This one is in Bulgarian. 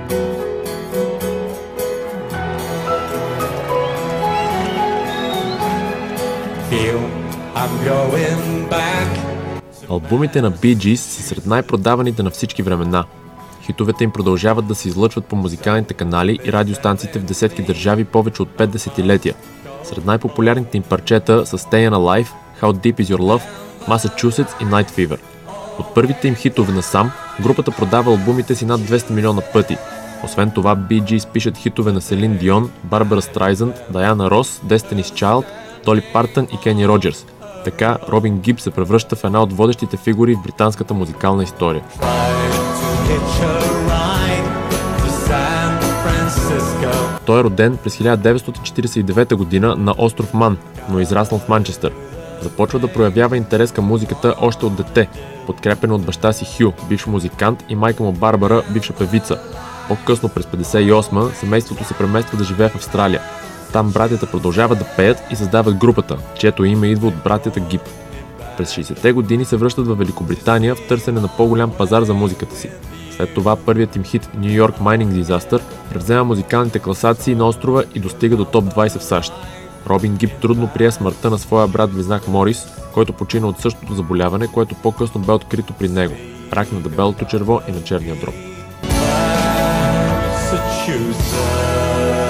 Албумите на Bee Gees са сред най-продаваните на всички времена. Хитовете им продължават да се излъчват по музикалните канали и радиостанциите в десетки държави повече от 5 десетилетия. Сред най-популярните им парчета са Stayin' Alive, How Deep Is Your Love, Massachusetts и Night Fever. От първите им хитове насам, групата продава албумите си над 200 милиона пъти. Освен това, Bee Gees пишат хитове на Селин Дион, Барбара Страйзънд, Даяна Рос, Destiny's Child, Доли Партън и Кени Роджерс. Така Робин Гибс се превръща в една от водещите фигури в британската музикална история. Той е роден през 1949 година на остров Ман, но е израснал в Манчестър. Започва да проявява интерес към музиката още от дете, подкрепен от баща си Хю, бивш музикант, и майка му Барбара, бивша певица. По-късно през 1958 семейството се премества да живее в Австралия. Там братята продължават да пеят и създават групата, чието име идва от братята Гиб. През 60-те години се връщат в Великобритания в търсене на по-голям пазар за музиката си. След това първият им хит New York Mining Disaster превзема музикалните класации на острова и достига до топ 20 в САЩ. Робин Гиб трудно прие смъртта на своя брат-близнак Морис, който почина от същото заболяване, което по-късно бе открито при него – рак на дебелото черво и на черния дроб.